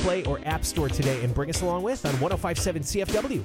Play or App Store today and bring us along with on 105.7 CFW.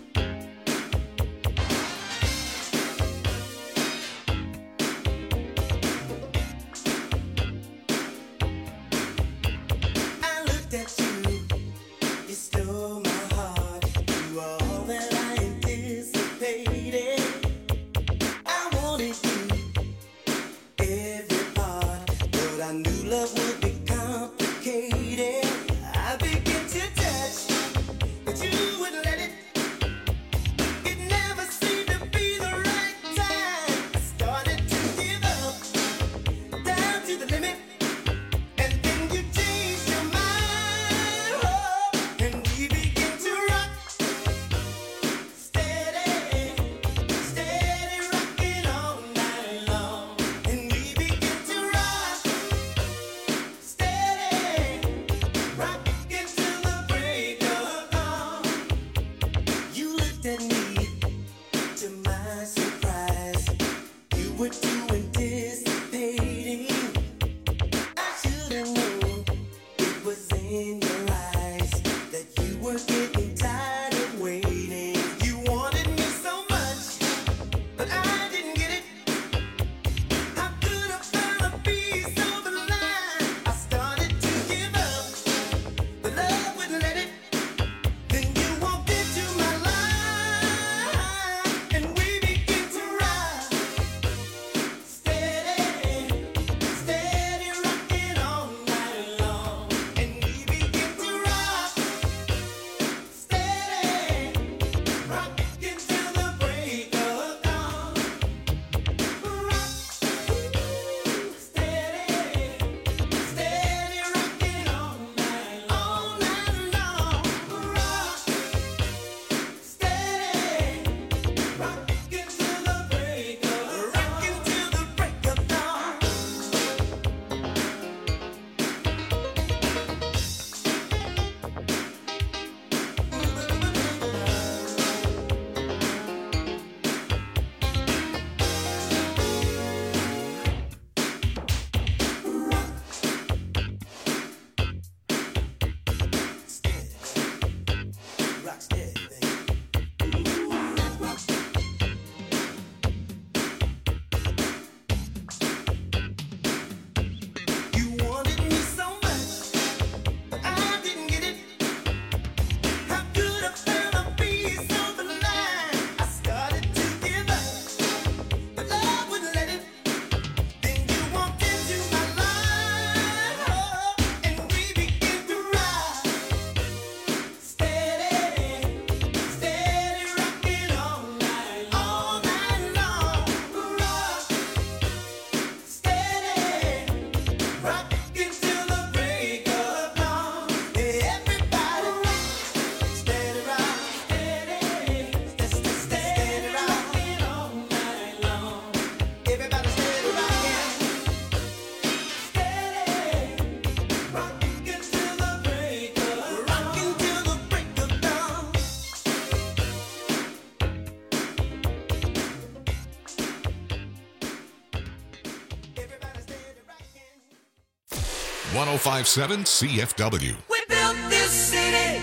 .1057 CFW. We built this city.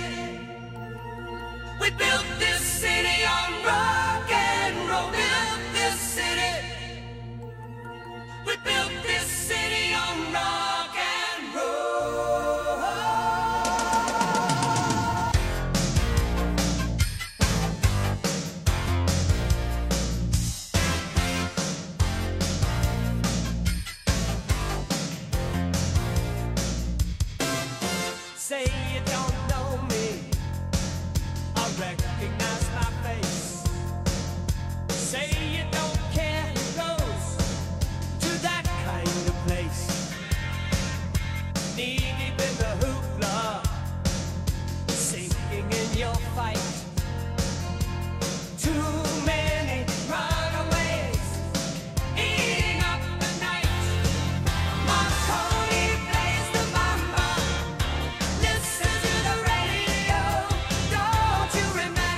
We built this city on rock and roll. Built this city. We built this city on rock and roll. Say you don't know me, I recognize my face. Say you don't care who goes to that kind of place. Knee deep in the hoopla, sinking in your fight. Too many runaways, eating up the night. Marconi plays the mambo. Listen to the radio, don't you remember?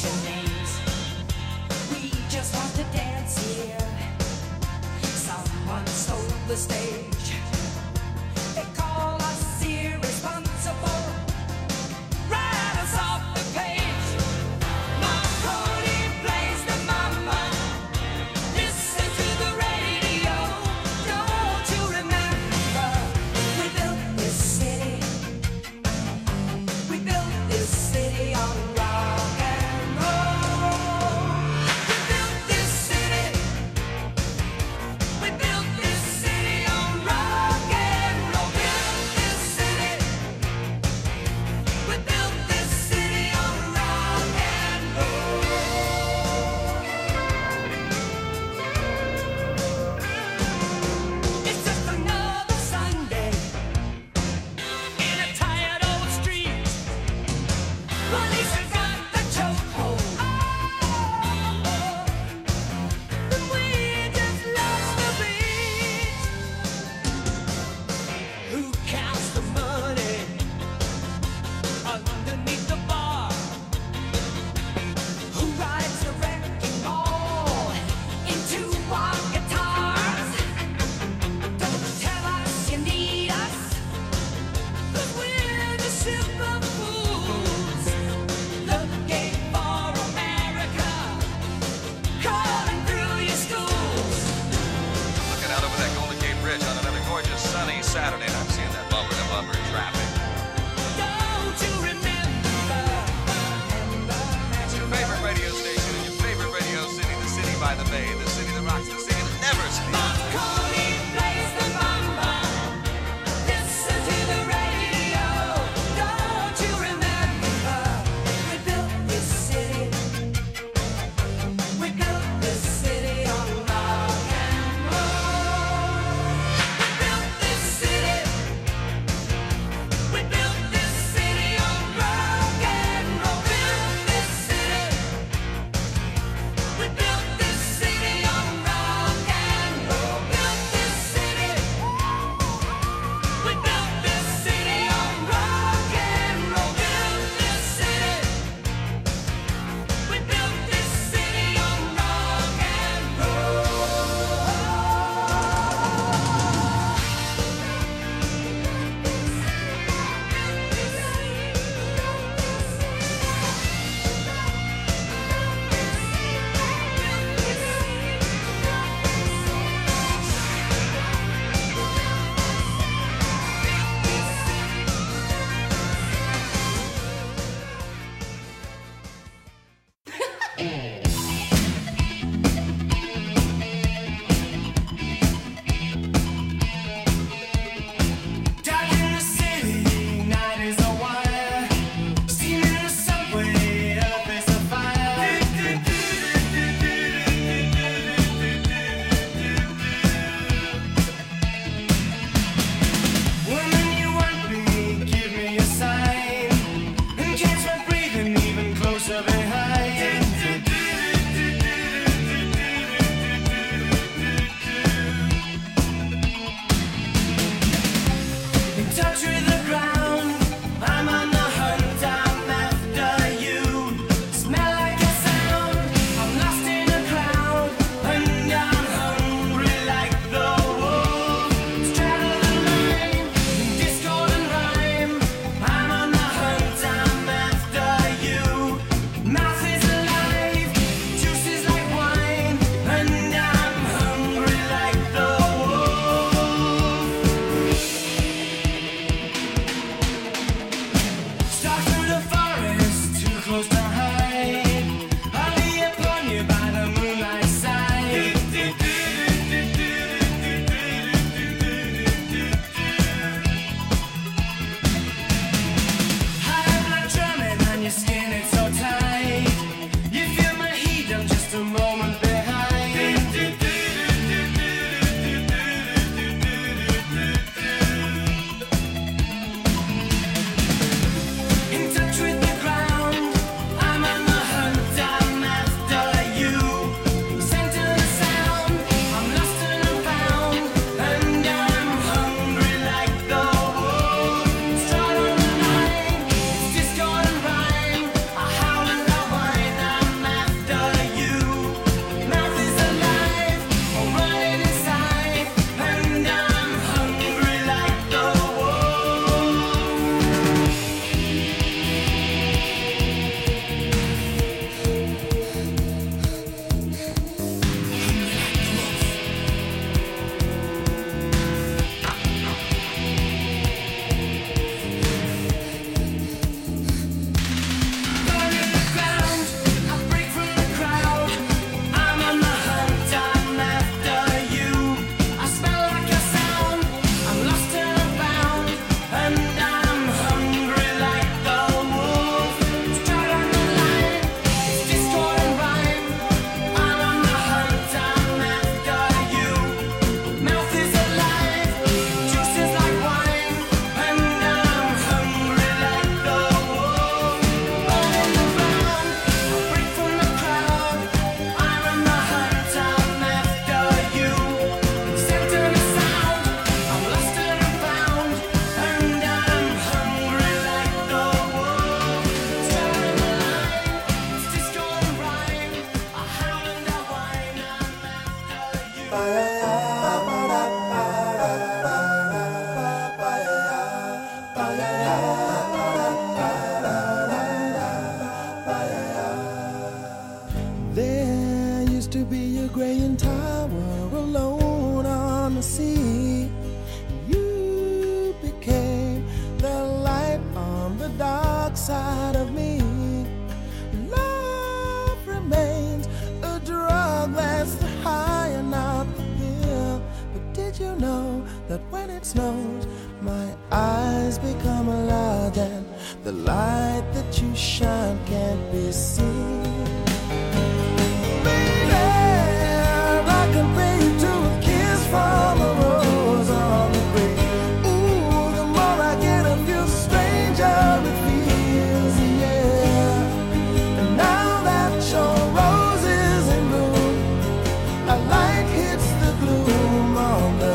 mention names. We just want to dance here. Someone stole the stage. They call us irresponsible. Write us off the page. Marconi plays the mama. Listen to the radio. Don't you remember? We built this city. We built this city on rock and roll. We built this city. We built this city on rock and roll. Built this city. We built this city on rock and roll. It's just another Sunday in a tired old street. Police have got the chokehold. And we just lost the beat. Who counts the money underneath the bar? Who rides the wrecking ball into our guitars? Don't tell us you need us, 'cause we're the simple fools looking for America, calling through your schools. Looking out over that Golden Gate Bridge on another gorgeous sunny Saturday, and I'm seeing that bumper to bumper traffic. Don't you remember? It's your favorite radio station in your favorite radio city, the city by the bay, the city that rocks, the city that never sleeps. Marconi plays the mama. Listen to the radio. Don't you remember? We built this city. We built this city on rock and roll. We built this city. We built this city on rock and roll. Built this city. We built this city on rock and roll. Built this city. We built this city on rock and roll. Built this city. We built this city on rock and Dark in the city, night is a wire. Steam in the subway, earth is a fire. Woman, you want me, give me a sign. And catch my breathing even closer behind. In touch with the ground, I'm on the hunt, I'm after you. Smell like a sound, I'm lost in a crowd, and I'm hungry like the wolf. Straddle the line, discord and rhyme. I'm on the hunt, I'm after you. Mouth is used to be a graying tower alone on the sea. You became the light on the dark side of me. Love remains a drug that's the high and not the pill. But did you know that when it snows, my eyes become large and the light that you shine can't be seen? Baby, I compare you to a kiss from a rose on the grave. Ooh, the more I get of you, the stranger it feels, yeah. And now that your rose is in bloom, a light hits the gloom on the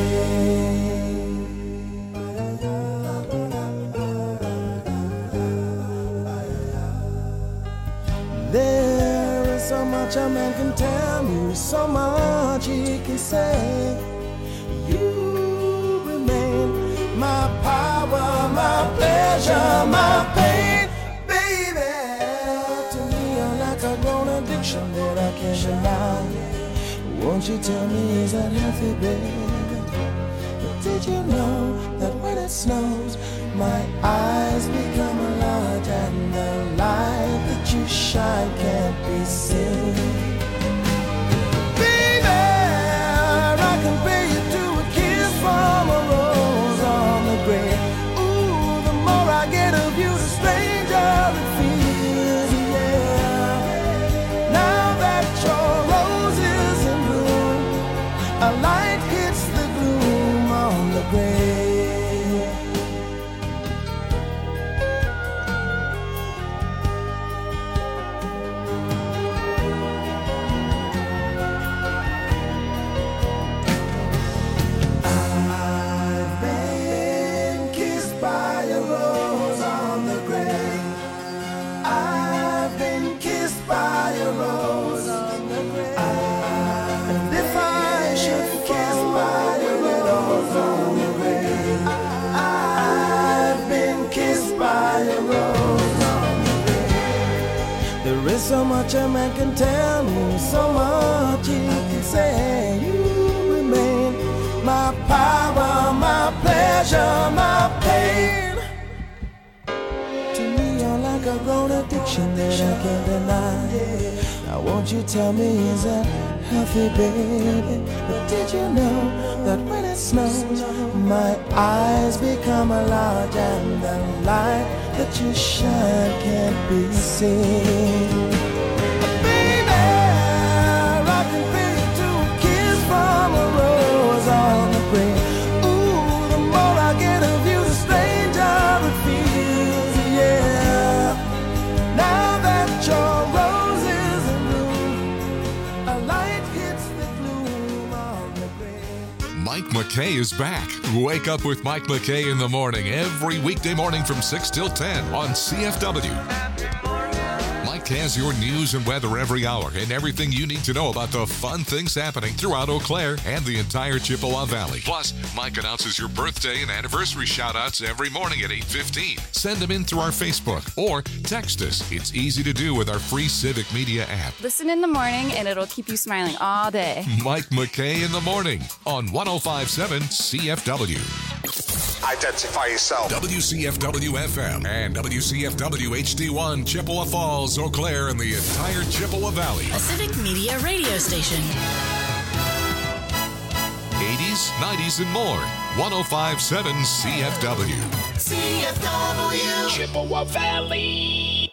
grave. There is so much a man can tell you, so much he can say. You remain my power, my pleasure, my pain. Baby, to me you're like a grown addiction that I can't deny. Won't you tell me, is that healthy, baby? But did you know that when it snows, my eyes become large and the light that you shine can't be seen? Baby, I compare you to a kiss from a rose on the grave. Ooh, the more I get of you, the stranger it feels, yeah. Now that your rose is in bloom, a light hits the gloom on the grave. I've been kissed by a rose on the grave. I've been kissed by a rose on the grave. And if I should kiss by a rose on the grave, I've been kissed by a rose on the grave. There is so much a man can tell me, so much he can say. You remain my power, my pleasure, my pain. To me you're like a grown addiction that I can't deny. Now won't you tell me, is that healthy, baby? But did you know that when it snows, my eyes become large and the light that you shine can't be seen? Baby, I compare you to a kiss from a rose on the grave. Ooh, the more I get of you, the stranger it feels, yeah. Now that your rose is in bloom, a light hits the gloom on the grave. Mike McKay is back. Wake up with Mike McKay in the morning every weekday morning from 6 till 10 on CFW. Mike has your news and weather every hour and everything you need to know about the fun things happening throughout Eau Claire and the entire Chippewa Valley. Plus, Mike announces your birthday and anniversary shout-outs every morning at 8:15. Send them in through our Facebook or text us. It's easy to do with our free Civic Media app. Listen in the morning and it'll keep you smiling all day. Mike McKay in the morning on 105.7 CFW. Identify yourself. WCFW FM and WCFW HD1 Chippewa Falls, Eau Claire, and the entire Chippewa Valley. A Civic Media radio station. 80s, 90s, and more. 105.7 CFW. CFW Chippewa Valley.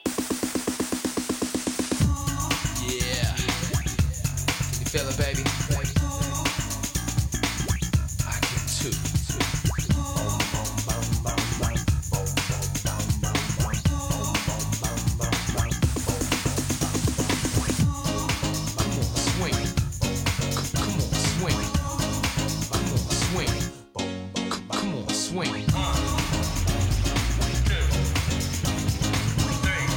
Yeah. Can you feel it, baby? I can too. Swing.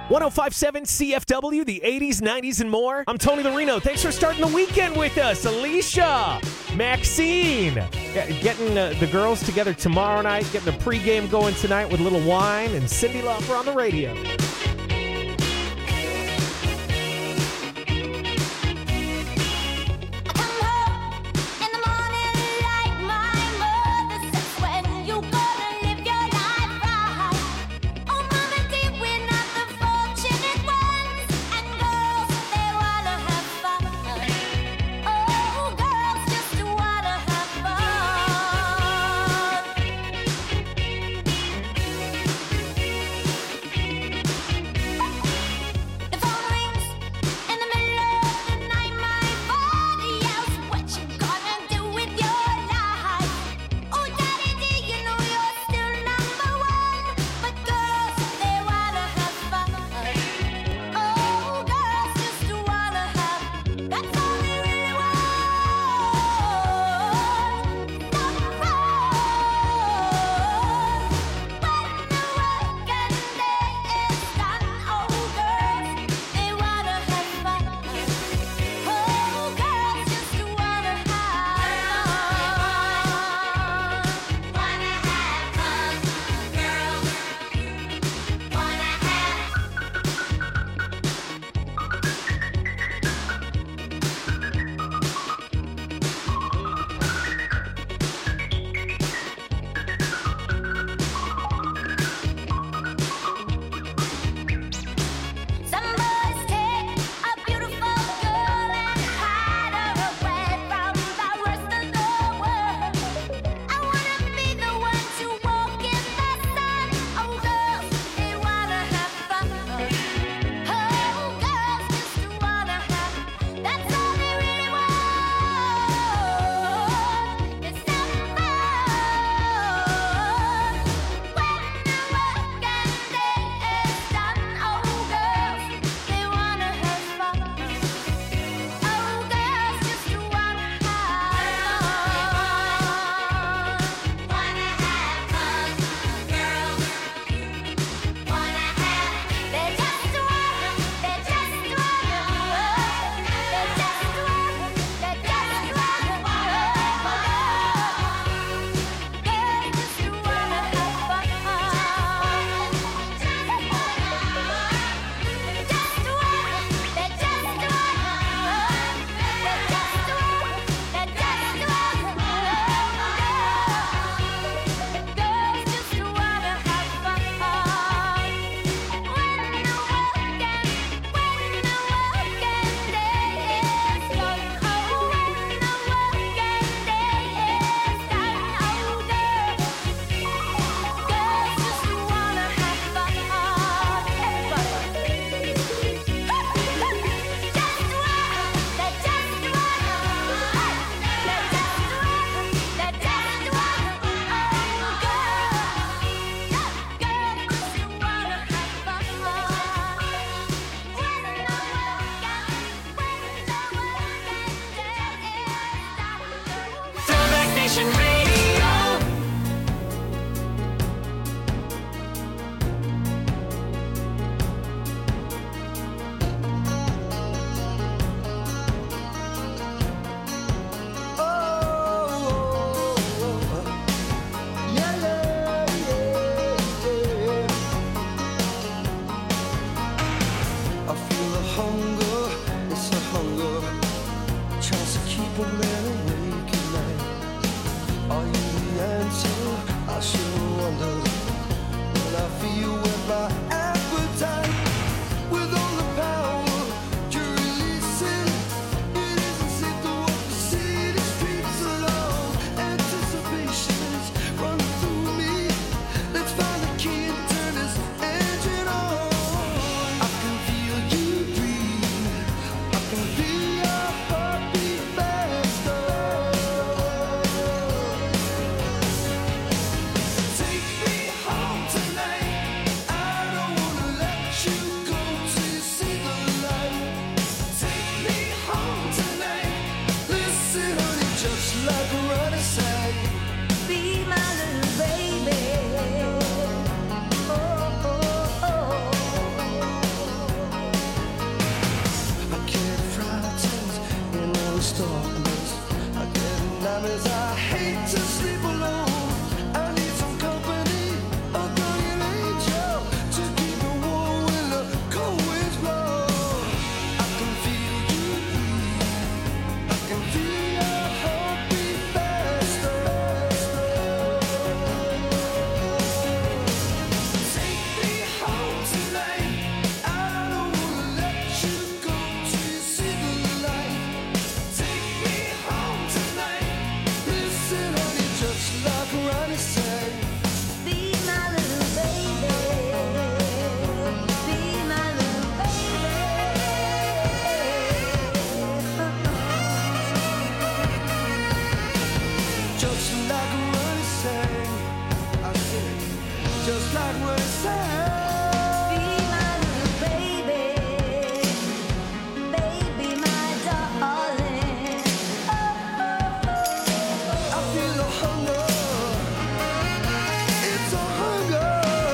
1057 CFW, the 80s, 90s, and more. I'm Tony Larino. Thanks for starting the weekend with us. Alicia, Maxine, getting the girls together tomorrow night, getting the pregame going tonight with a little wine, and Cyndi Lauper on the radio. Faster the stars. I get nightmares, I hate to sleep alone. I need some company, a guardian angel to keep me warm when the cold winds blow. I can feel you breathe, I can feel your heartbeat faster. Take me home tonight. I don't wanna let you go till you see the light. Take me home tonight. Listen, honey, just like Ronnie sang. Be my little baby. Be my little baby. Just like Ronnie sang. I said, just like Ronnie sang. Be my little baby. Baby, my darling. I feel a hunger. It's a hunger.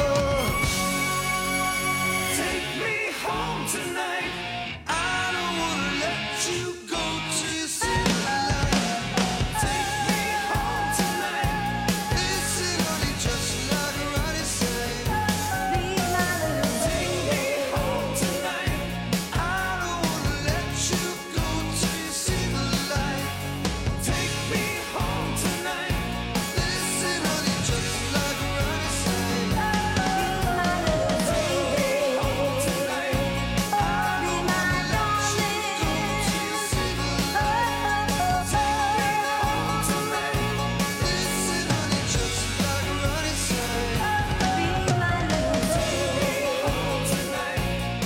Take me home tonight. I don't wanna let you go till you see the light. Take me home tonight. Listen, honey, just like Ronnie sang. Be my little Take me home tonight. I don't wanna let you go till you see the light. Take me home tonight. Listen, honey, just like Ronnie sang. Be my little Take me home tonight. I don't wanna let you go till you see the light. Take me home tonight. Listen, honey, just like Ronnie sang. Be my little Take me home tonight.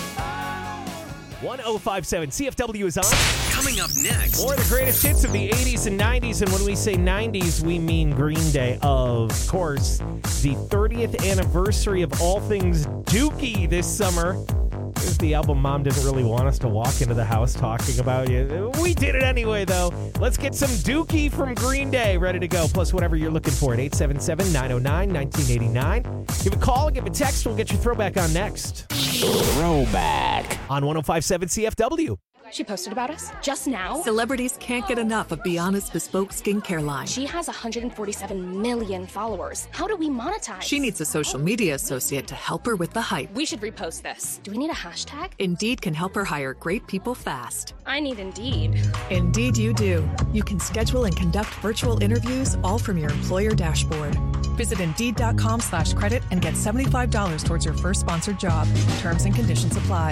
1057 CFW is on. Coming up next. More of the greatest hits of the 80s and 90s. And when we say 90s, we mean Green Day. Of course, the 30th anniversary of all things Dookie this summer. Here's the album Mom didn't really want us to walk into the house talking about. We did it anyway, though. Let's get some Dookie from Green Day ready to go. Plus, whatever you're looking for at 877-909-1989. Give a call, give a text. We'll get your throwback on next. Throwback on 1057 CFW. She posted about us just now. Celebrities can't get enough of Beyonce's bespoke skincare line. She has 147 million followers. How do we monetize? She needs a social media associate to help her with the hype. We should repost this. Do we need a hashtag? Indeed can help her hire great people fast. I need Indeed. Indeed you do. You can schedule and conduct virtual interviews all from your employer dashboard. Visit Indeed.com/credit and get $75 towards your first sponsored job. Terms and conditions apply.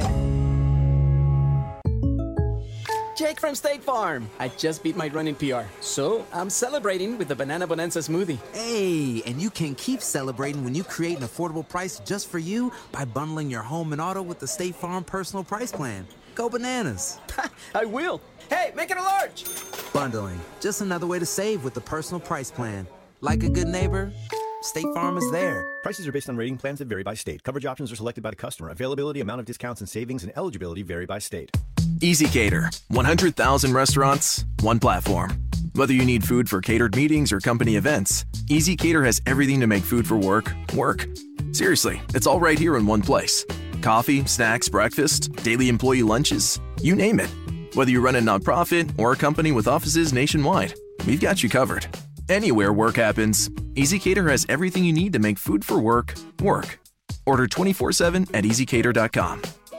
Jake from State Farm. I just beat my running PR, so I'm celebrating with the Banana Bonanza smoothie. Hey, and you can keep celebrating when you create an affordable price just for you by bundling your home and auto with the State Farm Personal Price Plan. Go bananas. I will. Hey, make it a large. Bundling, just another way to save with the Personal Price Plan. Like a good neighbor, State Farm is there. Prices are based on rating plans that vary by state. Coverage options are selected by the customer. Availability, amount of discounts and savings, and eligibility vary by state. EasyCater. 100,000 restaurants, one platform. Whether you need food for catered meetings or company events, EasyCater has everything to make food for work, work. Seriously, it's all right here in one place. Coffee, snacks, breakfast, daily employee lunches, you name it. Whether you run a nonprofit or a company with offices nationwide, we've got you covered. Anywhere work happens, EasyCater has everything you need to make food for work, work. Order 24/7 at EasyCater.com.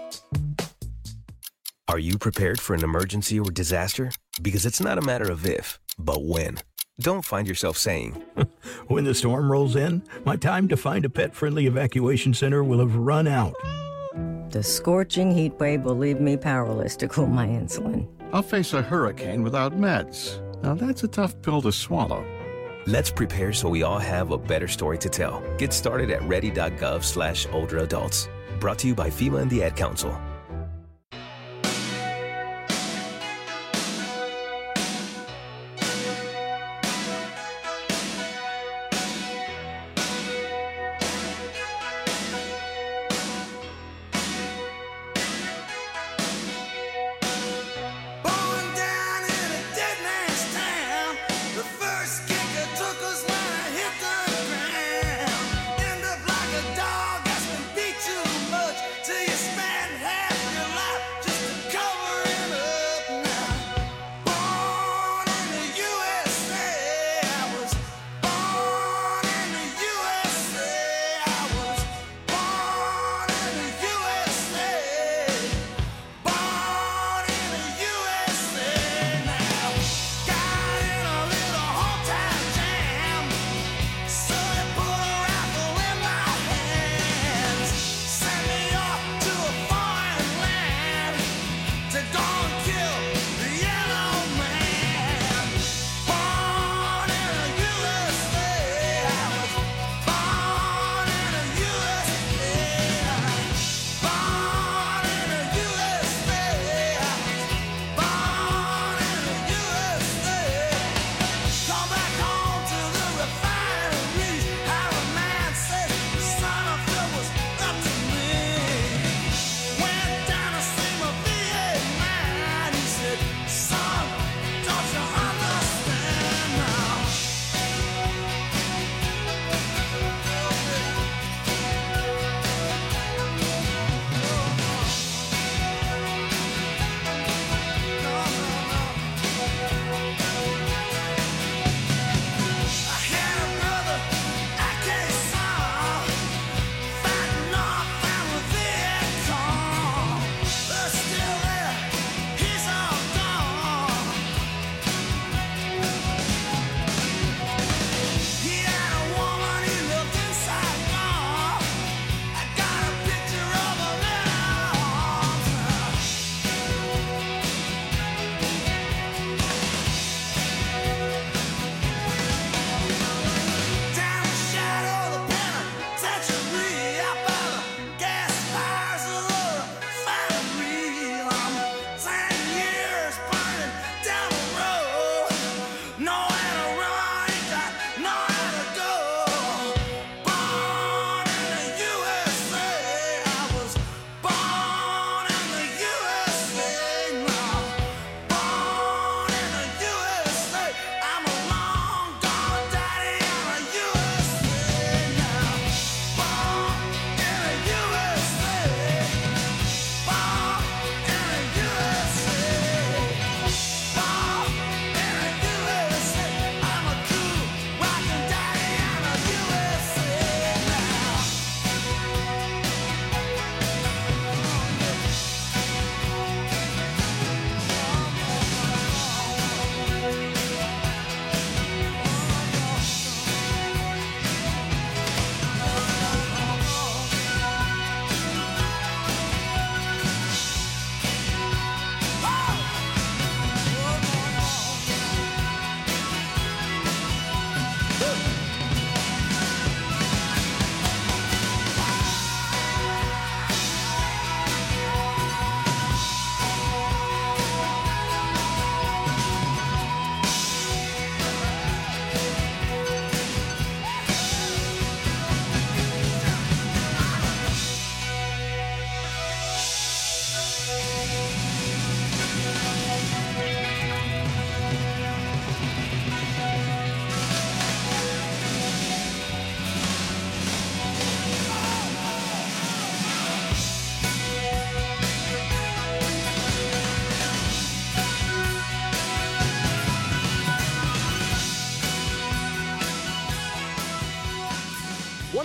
Are you prepared for an emergency or disaster? Because it's not a matter of if, but when. Don't find yourself saying, when the storm rolls in, my time to find a pet-friendly evacuation center will have run out. The scorching heat wave will leave me powerless to cool my insulin. I'll face a hurricane without meds. Now that's a tough pill to swallow. Let's prepare so we all have a better story to tell. Get started at ready.gov/older adults. Brought to you by FEMA and the Ad Council. End up like a dog that's been beat too much till you spend half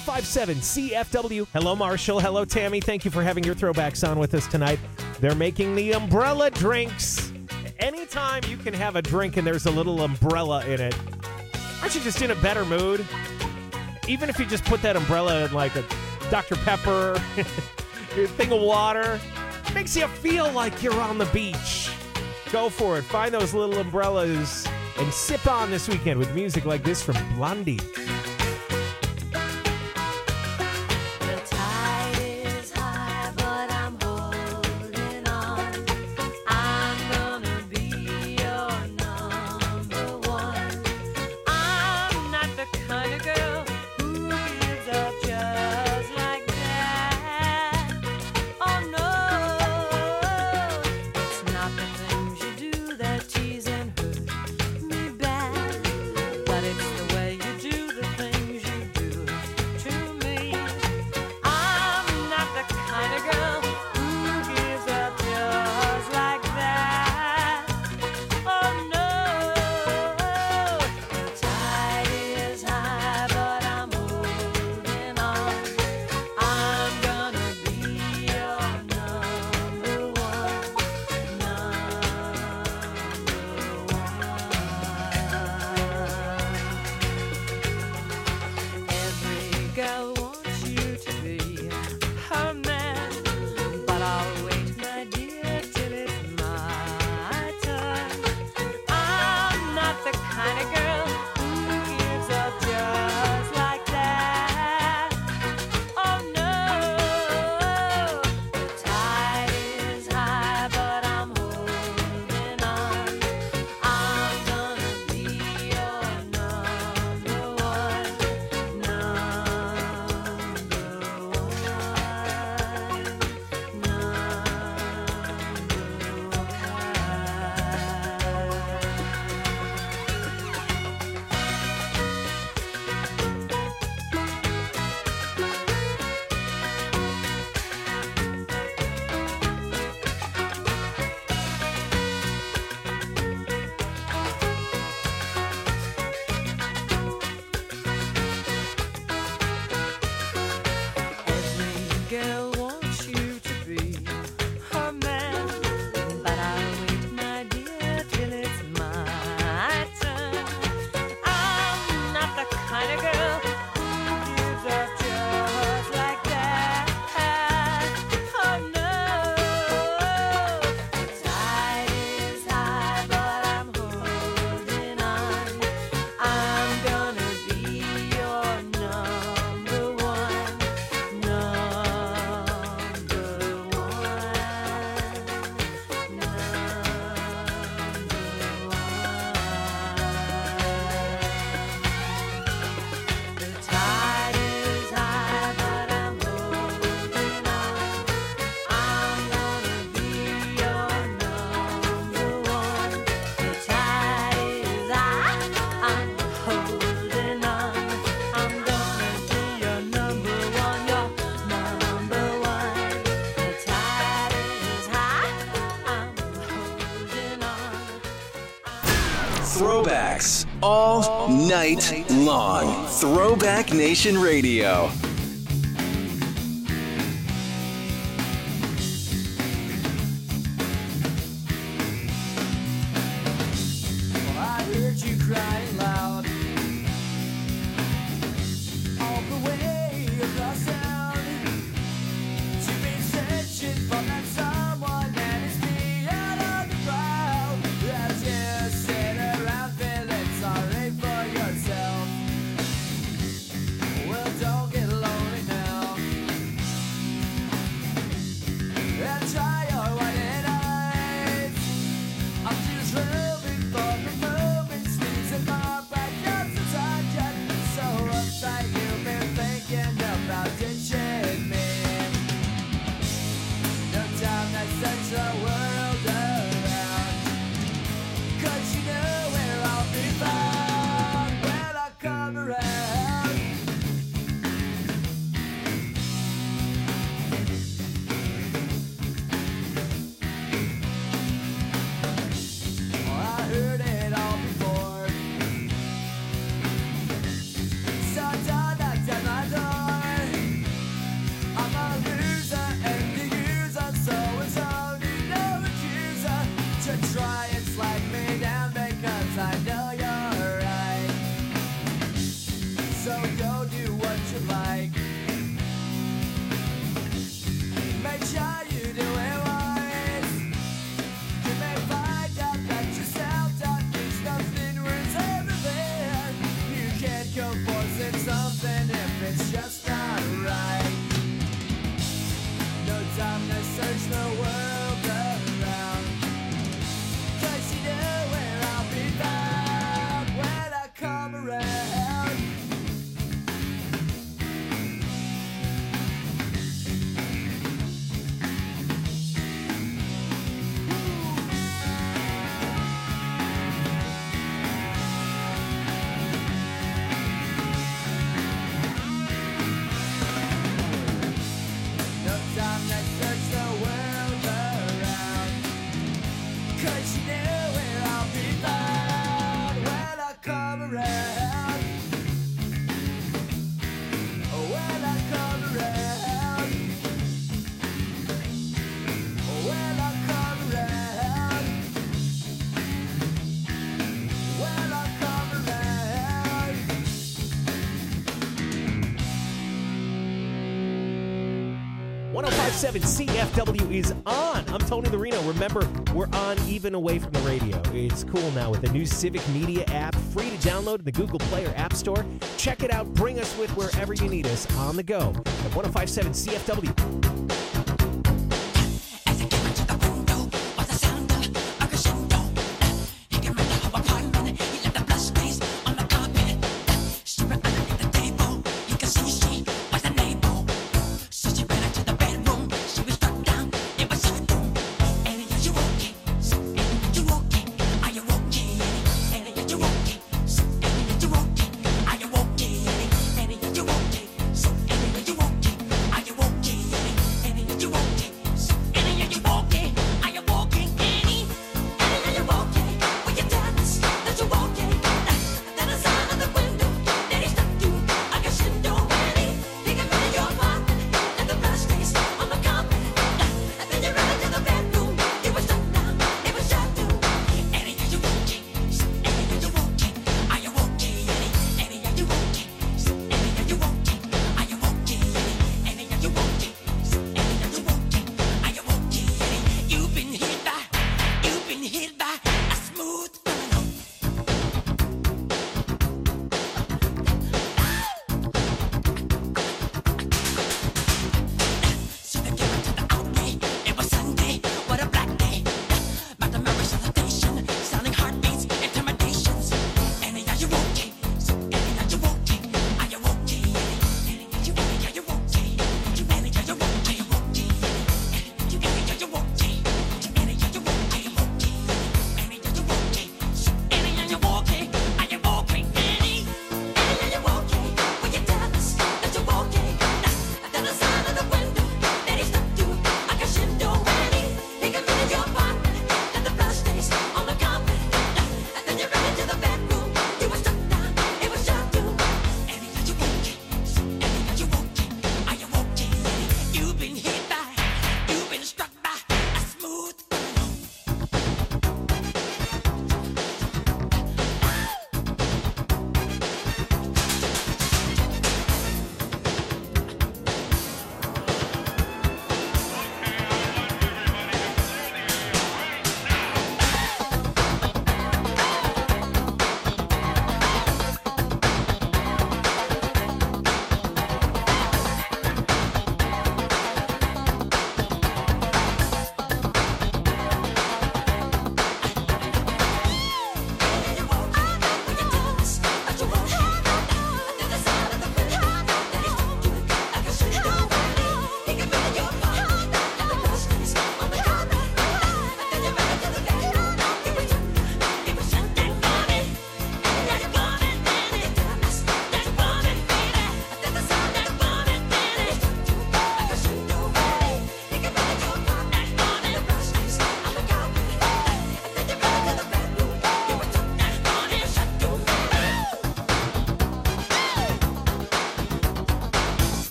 457-CFW. Hello, Marshall. Hello, Tammy. Thank you for having your throwbacks on with us tonight. They're making the umbrella drinks. Anytime you can have a drink and there's a little umbrella in it, aren't you just in a better mood? Even if you just put that umbrella in like a Dr. Pepper, a thing of water, it makes you feel like you're on the beach. Go for it. Find those little umbrellas and sip on this weekend with music like this from Blondie. The tide is high, but I'm holding on. I'm gonna be your number one. I'm not the kind of girl who gives up just like that. Oh no, it's not the things you do that tease and hurt me bad, but it's the way you do the things you do to me. I'm not the kind of girl who gives up just like that. Oh no, the tide is high, but I'm holding on. I'm gonna be your number one. Every girl wants you to be her man, but I'll wait, my dear, till it's my turn. I'm not the kind of girl who gives up just like that. Oh no, the tide is high, but I'm holding on. I'm gonna be your number one. Every girl wants you to be her man, but I'll wait, my dear, till it's my turn. I'm not the kind of girl who gives up just like that. Oh no, the tide is high, but I'm holding on. I'm gonna be your number one. The tide is high, but I'm holding on. I'm gonna be your number one. The tide is high, I'm holding on. I'm gonna be your number one, your number one. The tide is high, I'm holding on. Throwbacks all night long. Throwback Nation Radio. I heard you crying loud all the way across town. You've been searching for that someone that is beyond the crowd. As you sit around feeling sorry for yourself. Well, don't get lost. 105.7 CFW is on. I'm Tony the Reno. Remember, we're on even away from the radio. It's cool now with the new Civic Media app, free to download in the Google Play or App Store. Check it out. Bring us with wherever you need us on the go at 105.7 CFW.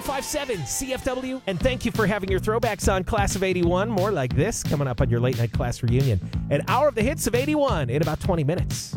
1057 CFW. And thank you for having your throwbacks on Class of 81. More like this coming up on your late night class reunion. An hour of the hits of 81 in about 20 minutes.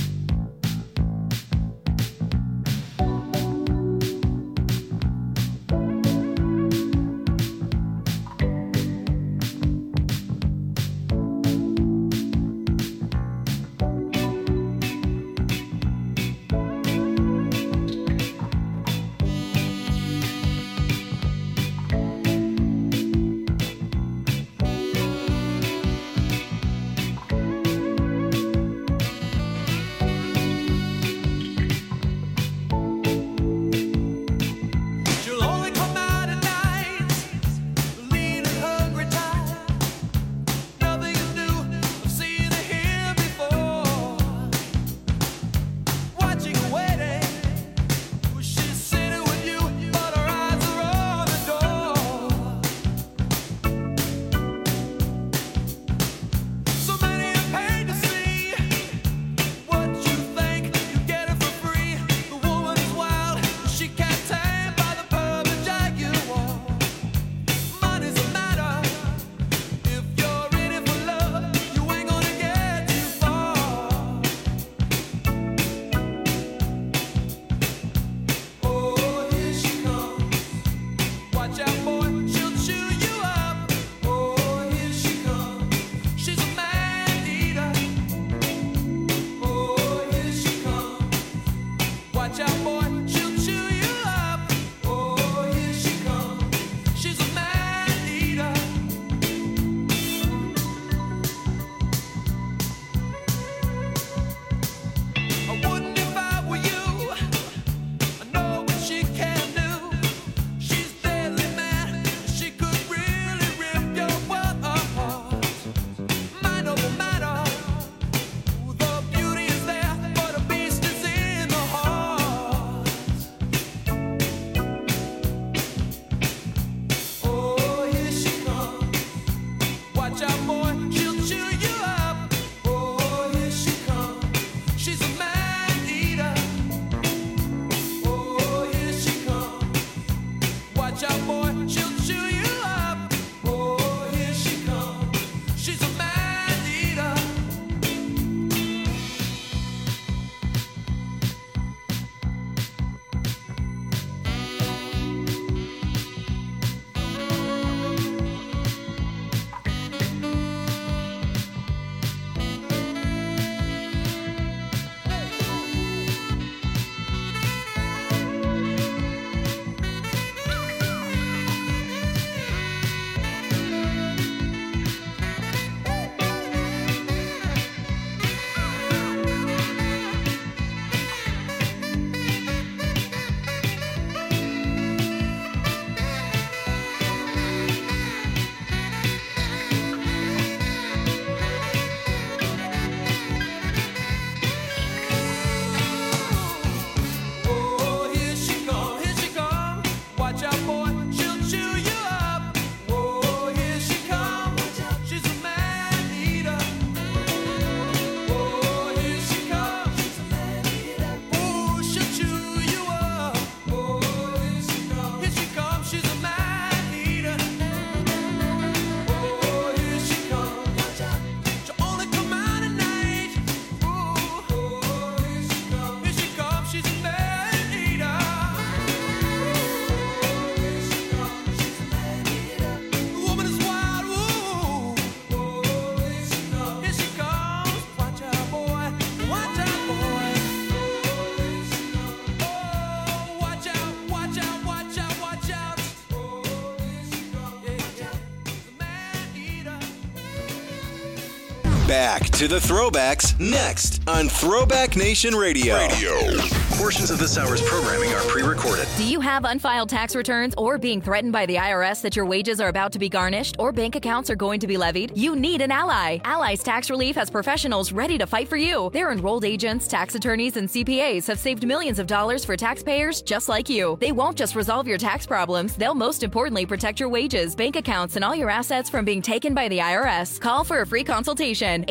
Back to the throwbacks next on Throwback Nation Radio. Portions of this hour's programming are pre-recorded. Do you have unfiled tax returns or being threatened by the IRS that your wages are about to be garnished or bank accounts are going to be levied? You need an ally. Allies Tax Relief has professionals ready to fight for you. Their enrolled agents, tax attorneys, and CPAs have saved millions of dollars for taxpayers just like you. They won't just resolve your tax problems, they'll most importantly protect your wages, bank accounts, and all your assets from being taken by the IRS. Call for a free consultation.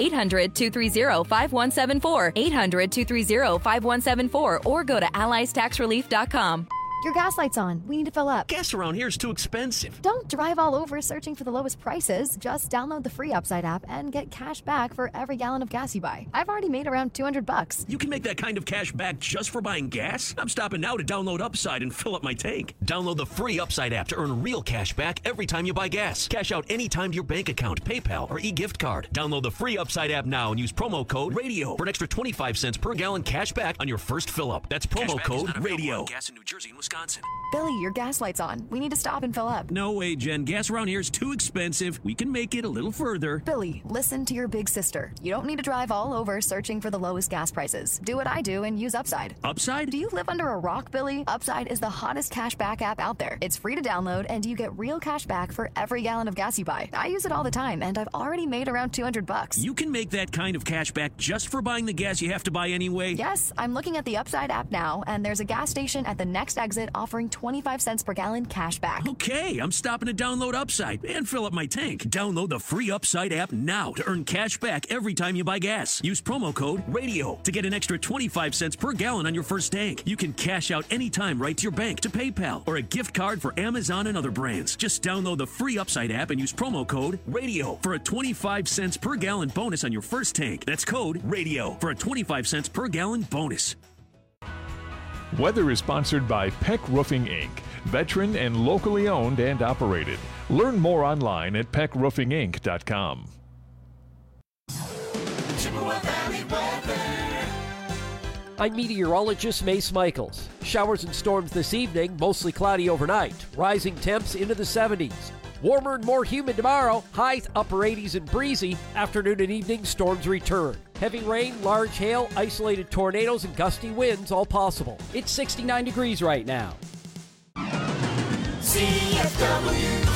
800-230-5174. 800-230-5174 or go to alliestaxrelief.com. your gas light's on. We need to fill up. Gas around here is too expensive. Don't drive all over searching for the lowest prices. Just download the free Upside app and get cash back for every gallon of gas you buy. I've already made around $200. You can make that kind of cash back just for buying gas? I'm stopping now to download Upside and fill up my tank. Download the free Upside app to earn real cash back every time you buy gas. Cash out anytime to your bank account, PayPal, or e-gift card. Download the free Upside app now and use promo code RADIO for an extra 25 cents per gallon cash back on your first fill up. That's promo code RADIO. Gas in New Jersey and Wisconsin. Billy, your gas light's on. We need to stop and fill up. No way, Jen. Gas around here is too expensive. We can make it a little further. Billy, listen to your big sister. You don't need to drive all over searching for the lowest gas prices. Do what I do and use Upside. Upside? Do you live under a rock, Billy? Upside is the hottest cash back app out there. It's free to download and you get real cash back for every gallon of gas you buy. I use it all the time and I've already made around $200. You can make that kind of cash back just for buying the gas you have to buy anyway? Yes, I'm looking at the Upside app now and there's a gas station at the next exit offering 25 cents per gallon cash back. Okay, I'm stopping to download Upside and fill up my tank. Download the free Upside app now to earn cash back every time you buy gas. Use promo code RADIO to get an extra 25 cents per gallon on your first tank. You can cash out anytime right to your bank, to PayPal, or a gift card for Amazon and other brands. Just download the free Upside app and use promo code RADIO for a 25 cents per gallon bonus on your first tank. That's code RADIO for a 25 cents per gallon bonus. Weather is sponsored by Peck Roofing, Inc., veteran and locally owned and operated. Learn more online at peckroofinginc.com. Chippewa Valley weather. I'm meteorologist Mace Michaels. Showers and storms this evening, mostly cloudy overnight. Rising temps into the 70s. Warmer and more humid tomorrow, highs upper 80s and breezy. Afternoon and evening, storms return. Heavy rain, large hail, isolated tornadoes, and gusty winds all possible. It's 69 degrees right now. CFW.